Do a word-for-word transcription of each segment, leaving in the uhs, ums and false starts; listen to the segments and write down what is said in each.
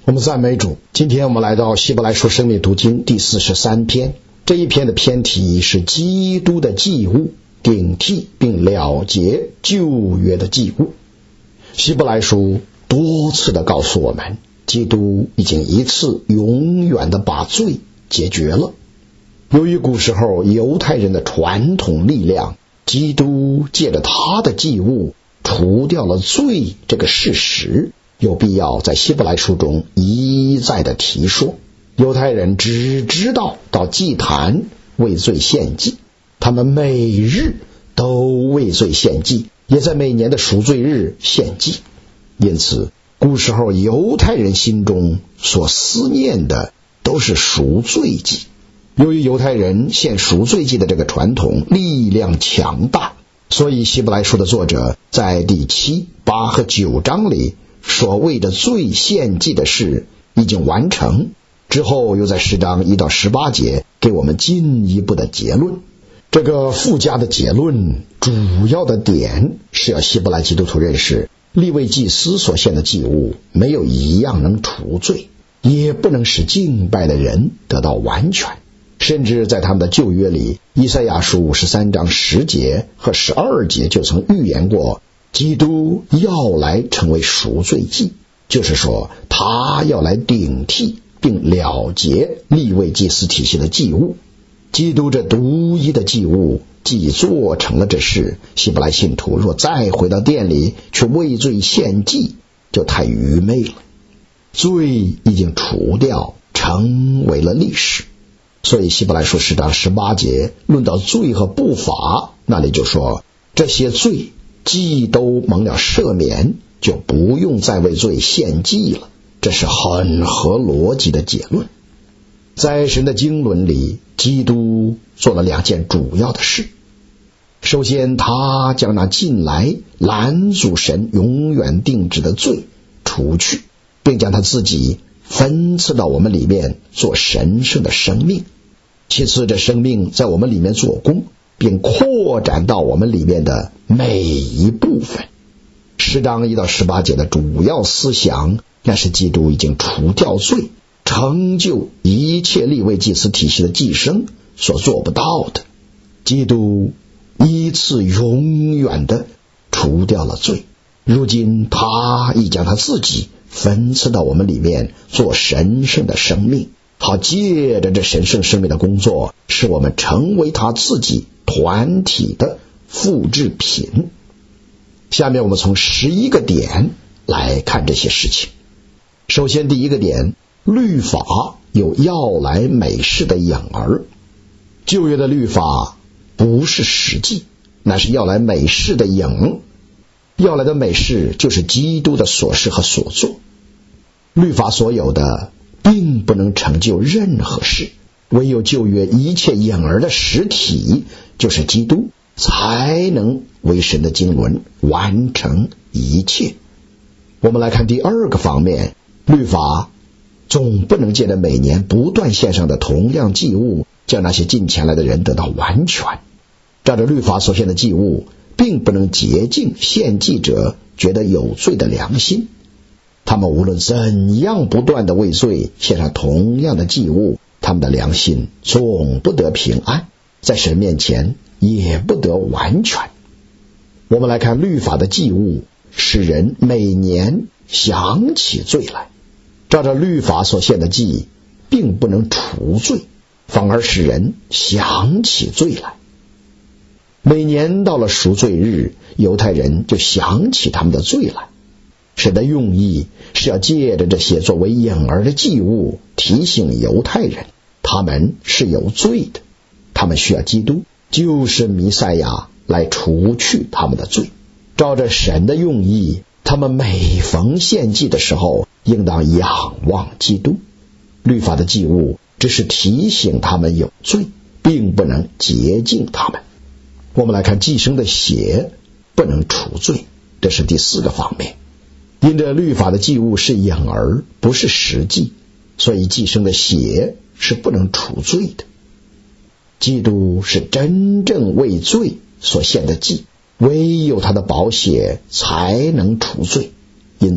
我们赞美主，今天我们来到希伯来书生命读经第四十三篇，这一篇的篇题是基督的祭物，顶替并了结旧约的祭物。希伯来书多次的告诉我们，基督已经一次永远的把罪解决了。由于古时候犹太人的传统力量，基督借着他的祭物除掉了罪这个事实，有必要在希伯来书中一再的提说。犹太人只知道到祭坛为罪献祭，他们每日都为罪献祭，也在每年的赎罪日献祭。因此古时候犹太人心中所思念的都是赎罪祭。由于犹太人献赎罪祭的这个传统力量强大，所以希伯来书的作者在第七、八和九章里所谓的罪献祭的事已经完成，之后又在十章一到十八节给我们进一步的结论。这个附加的结论主要的点是要希伯来基督徒认识，利未祭司所献的祭物没有一样能除罪，也不能使敬拜的人得到完全。甚至在他们的旧约里，以赛亚书五十三章十节和十二节就曾预言过，基督要来成为赎罪祭，就是说他要来顶替并了结利未祭司体系的祭物。基督这独一的祭物既做成了这事，希伯来信徒若再回到殿里去为罪献祭，就太愚昧了。罪已经除掉，成为了历史。所以希伯来书十章十八节论到罪和不法，那里就说这些罪既都蒙了赦免，就不用再为罪献祭了。这是很合逻辑的结论。在神的经纶里，基督做了两件主要的事。首先，他将那近来拦阻神永远定旨的罪除去，并将他自己分赐到我们里面做神圣的生命。其次，这生命在我们里面做工，并扩展到我们里面的每一部分。十章一到十八节的主要思想，那是基督已经除掉罪，成就一切利未祭司体系的寄生所做不到的。基督一次永远的除掉了罪，如今他已将他自己分赐到我们里面做神圣的生命，好借着这神圣生命的工作，使我们成为他自己团体的复制品。下面我们从十一个点来看这些事情。首先，第一个点，律法有要来美事的影儿。旧约的律法不是实际，那是要来美事的影。要来的美事就是基督的所事和所做。律法所有的并不能成就任何事，唯有旧约一切影儿的实体，就是基督，才能为神的经纶完成一切。我们来看第二个方面，律法总不能借着每年不断献上的同样祭物，将那些进前来的人得到完全。照着律法所献的祭物，并不能洁净献祭者觉得有罪的良心。他们无论怎样不断的为罪献上同样的祭物，他们的良心总不得平安，在神面前也不得完全。我们来看律法的祭物，使人每年想起罪来。照着律法所献的祭，并不能除罪，反而使人想起罪来。每年到了赎罪日，犹太人就想起他们的罪来。神的用意是要借着这些作为影儿的祭物，提醒犹太人他们是有罪的，他们需要基督，就是弥赛亚，来除去他们的罪。照着神的用意，他们每逢献祭的时候，应当仰望基督。律法的祭物只是提醒他们有罪，并不能洁净他们。我们来看祭牲的血不能除罪，这是第四个方面。因着律法的祭物是影儿，不是实际，所以祭牲的血是不能除罪的。基督是真正为罪所献的祭，唯有他的宝血才能除罪。因此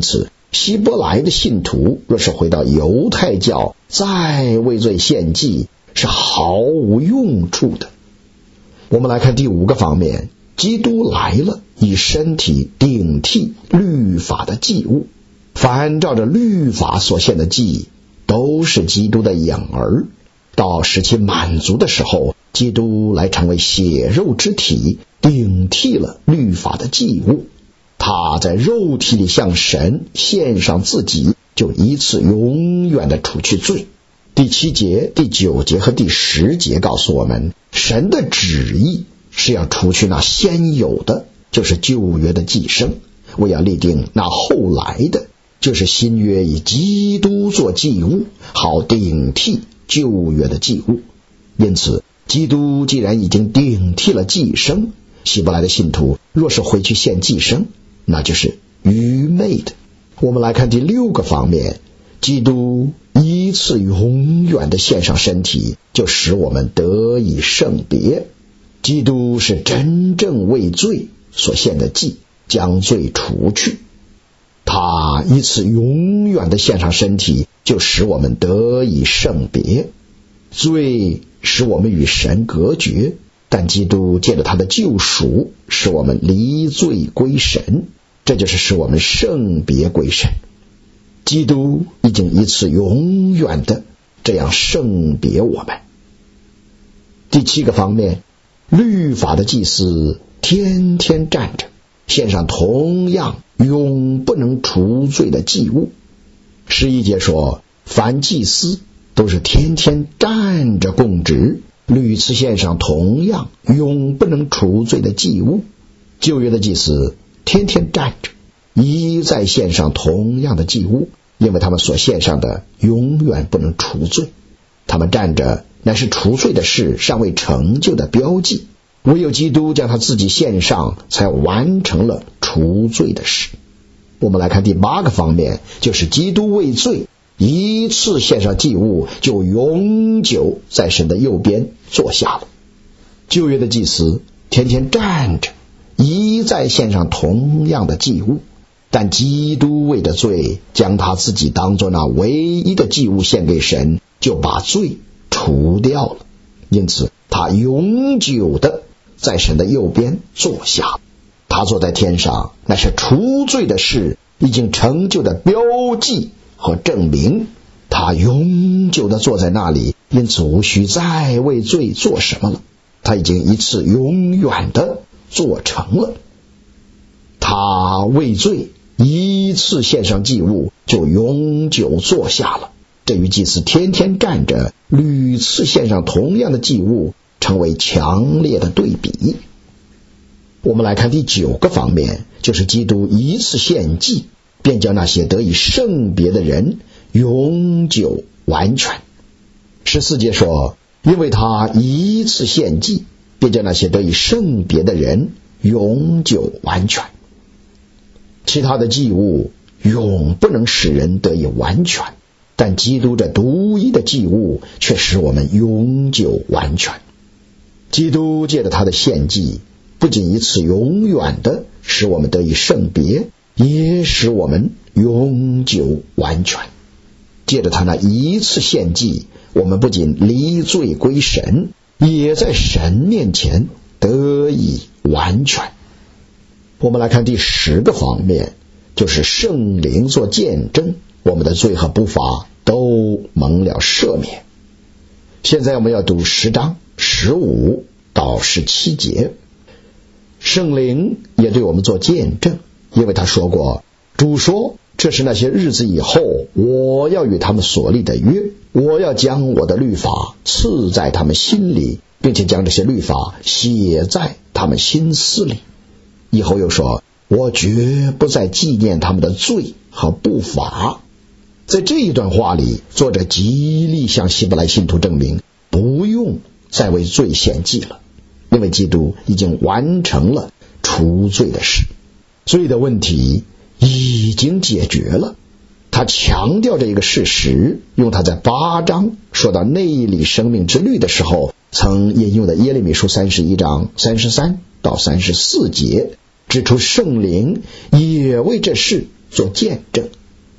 希伯来的信徒若是回到犹太教再为罪献祭，是毫无用处的。我们来看第五个方面，基督来了，以身体顶替律法的祭物。凡照着律法所献的祭，都是基督的影儿。到使其满足的时候，基督来成为血肉之体，顶替了律法的祭物。他在肉体里向神献上自己，就一次永远的除去罪。第七节、第九节和第十节告诉我们，神的旨意是要除去那先有的，就是旧约的祭牲，为要立定那后来的，就是新约以基督做祭物，好顶替旧约的祭物。因此基督既然已经顶替了祭牲，希伯来的信徒若是回去献祭牲，那就是愚昧的。我们来看第六个方面，基督一次永远的献上身体，就使我们得以圣别。基督是真正为罪所献的祭，将罪除去。他一次永远的献上身体，就使我们得以圣别。罪使我们与神隔绝，但基督借着他的救赎，使我们离罪归神，这就是使我们圣别归神。基督已经一次永远的这样圣别我们。第七个方面，律法的祭司天天站着，献上同样永不能除罪的祭物。十一节说，凡祭司都是天天站着供职，屡次献上同样永不能除罪的祭物。旧约的祭司天天站着，一再献上同样的祭物，因为他们所献上的永远不能除罪。他们站着乃是除罪的事尚未成就的标记，唯有基督将他自己献上，才完成了除罪的事。我们来看第八个方面，就是基督为罪一次献上祭物，就永久在神的右边坐下了。旧约的祭司天天站着，一再献上同样的祭物，但基督为的罪，将他自己当作那唯一的祭物献给神，就把罪除掉了。因此他永久的在神的右边坐下。他坐在天上，那是除罪的事已经成就的标记和证明。他永久的坐在那里，因此无需再为罪做什么了，他已经一次永远的做成了。他为罪一次献上祭物，就永久坐下了。这与祭司天天站着屡次献上同样的祭物成为强烈的对比。我们来看第九个方面，就是基督一次献祭，便叫那些得以圣别的人永久完全。十四节说，因为他一次献祭，便叫那些得以圣别的人永久完全。其他的祭物永不能使人得以完全，但基督这独一的祭物却使我们永久完全。基督借着他的献祭，不仅一次永远的使我们得以圣别，也使我们永久完全。借着他那一次献祭，我们不仅离罪归神，也在神面前得以完全。我们来看第十个方面，就是圣灵做见证，我们的罪和不法都蒙了赦免。现在我们要读十章十五到十七节。圣灵也对我们做见证，因为他说过，主说，这是那些日子以后，我要与他们所立的约，我要将我的律法赐在他们心里，并且将这些律法写在他们心思里。以后又说，我绝不再纪念他们的罪和不法。在这一段话里，作者极力向希伯来信徒证明，不用再为罪献祭了，因为基督已经完成了除罪的事，罪的问题已经解决了。他强调这一个事实，用他在八章说到内里生命之律的时候曾引用的耶利米书三十一章三十三到三十四节，指出圣灵也为这事做见证。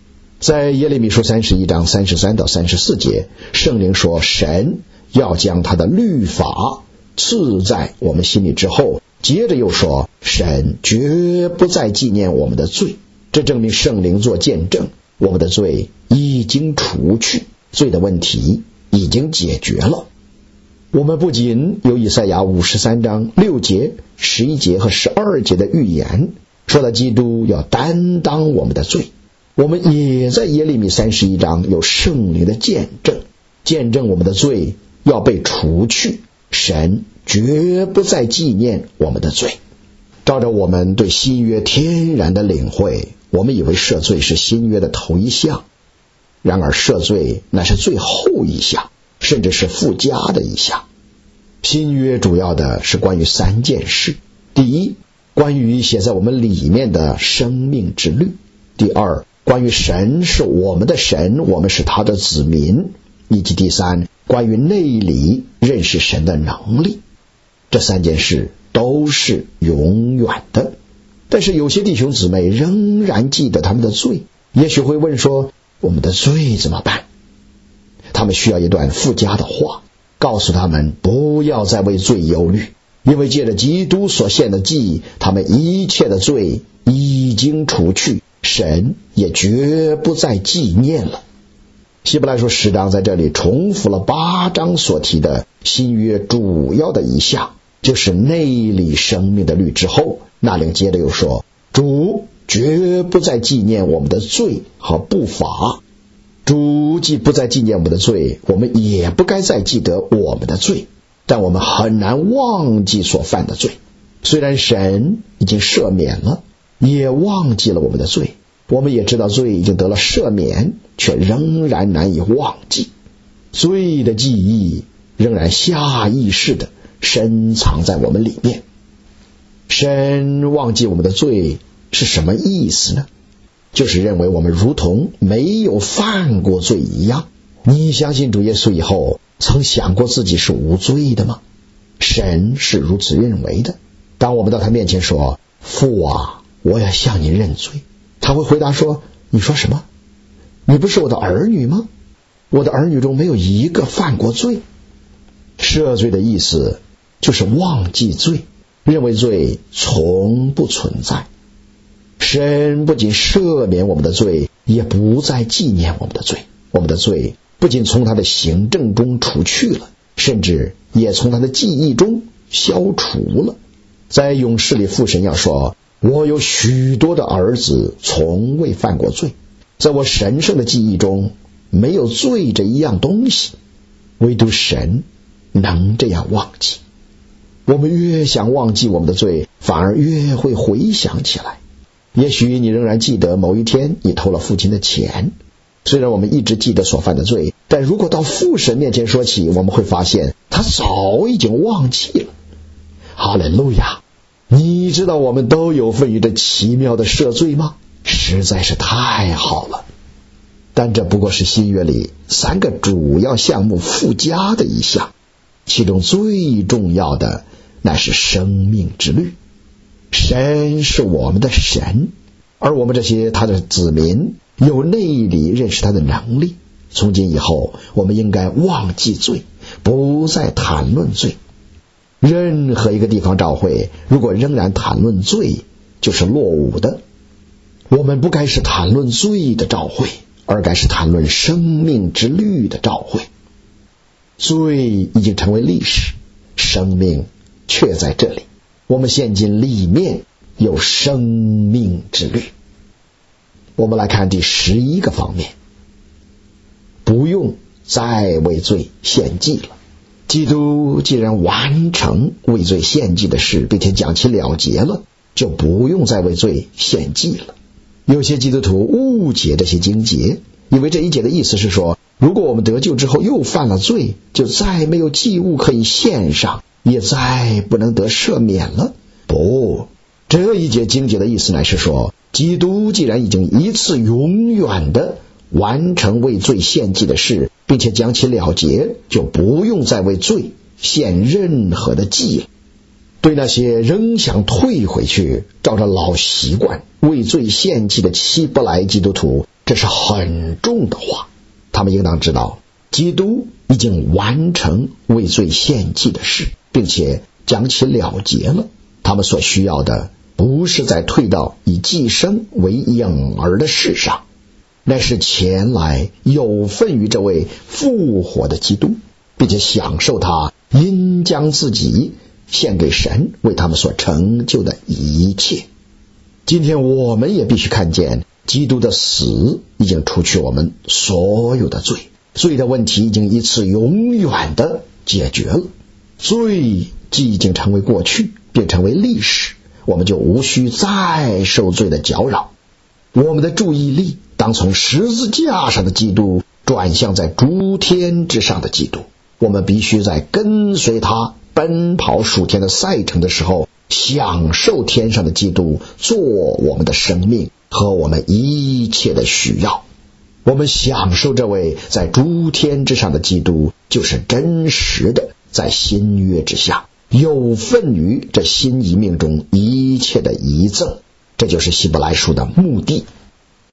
在耶利米书三十一章三十三到三十四节，圣灵说神要将他的律法赐在我们心里之后，接着又说神绝不再纪念我们的罪，这证明圣灵做见证，我们的罪已经除去，罪的问题已经解决了。我们不仅有以赛亚五十三章六节、十一节和十二节的预言，说了基督要担当我们的罪，我们也在耶利米三十一章有圣灵的见证，见证我们的罪要被除去，神绝不再纪念我们的罪。照着我们对新约天然的领会，我们以为赦罪是新约的头一项，然而赦罪乃是最后一项，甚至是附加的一项。新约主要的是关于三件事：第一，关于写在我们里面的生命之律；第二，关于神是我们的神，我们是他的子民；以及第三，关于内里认识神的能力。这三件事都是永远的。但是有些弟兄姊妹仍然记得他们的罪，也许会问说，我们的罪怎么办？他们需要一段附加的话，告诉他们不要再为罪忧虑，因为借着基督所献的祭，他们一切的罪已经除去，神也绝不再纪念了。希伯来书十章在这里重复了八章所提的新约主要的一项，就是内里生命的律之后，那里接着又说，主绝不再纪念我们的罪和不法。主既不再纪念我们的罪，我们也不该再记得我们的罪，但我们很难忘记所犯的罪。虽然神已经赦免了，也忘记了我们的罪，我们也知道罪已经得了赦免，却仍然难以忘记。罪的记忆仍然下意识的深藏在我们里面。神忘记我们的罪是什么意思呢？就是认为我们如同没有犯过罪一样。你相信主耶稣以后，曾想过自己是无罪的吗？神是如此认为的。当我们到他面前说，父啊，我要向你认罪，他会回答说，你说什么？你不是我的儿女吗？我的儿女中没有一个犯过罪。赦罪的意思就是忘记罪，认为罪从不存在。神不仅赦免我们的罪，也不再纪念我们的罪。我们的罪不仅从他的行政中除去了，甚至也从他的记忆中消除了。在勇士里，父神要说，我有许多的儿子从未犯过罪，在我神圣的记忆中没有罪这一样东西，唯独神能这样忘记。我们越想忘记我们的罪，反而越会回想起来。也许你仍然记得某一天你偷了父亲的钱，虽然我们一直记得所犯的罪，但如果到父神面前说起，我们会发现他早已经忘记了。哈利路亚！你知道我们都有份于这奇妙的赦罪吗？实在是太好了。但这不过是新约里三个主要项目附加的一项，其中最重要的乃是生命之律。神是我们的神，而我们这些他的子民有内里认识他的能力。从今以后，我们应该忘记罪，不再谈论罪。任何一个地方教会如果仍然谈论罪，就是落伍的。我们不该是谈论罪的教会，而该是谈论生命之律的教会。罪已经成为历史，生命却在这里。我们现今里面有生命之律。我们来看第十一个方面，不用再为罪献祭了。基督既然完成为罪献祭的事，并且将其了结了，就不用再为罪献祭了。有些基督徒误解这些经节，以为这一节的意思是说，如果我们得救之后又犯了罪，就再没有祭物可以献上，也再不能得赦免了。不，这一节经节的意思乃是说，基督既然已经一次永远的完成为罪献祭的事，并且将其了结，就不用再为罪献任何的祭了。对那些仍想退回去照着老习惯为罪献祭的希伯来基督徒，这这是很重的话。他们应当知道，基督已经完成为罪献祭的事，并且将其了结了。他们所需要的不是再退到以寄生为婴儿的事上，乃是前来有份于这位复活的基督，并且享受他因将自己献给神为他们所成就的一切。今天我们也必须看见，基督的死已经除去我们所有的罪，罪的问题已经一次永远的解决了。罪既已经成为过去，并成为历史，我们就无需再受罪的搅扰。我们的注意力当从十字架上的基督转向在诸天之上的基督。我们必须在跟随他奔跑属天的赛程的时候，享受天上的基督做我们的生命和我们一切的需要。我们享受这位在诸天之上的基督，就是真实的在新约之下，有份于这新遗命中一切的遗赠。这就是希伯来书的目的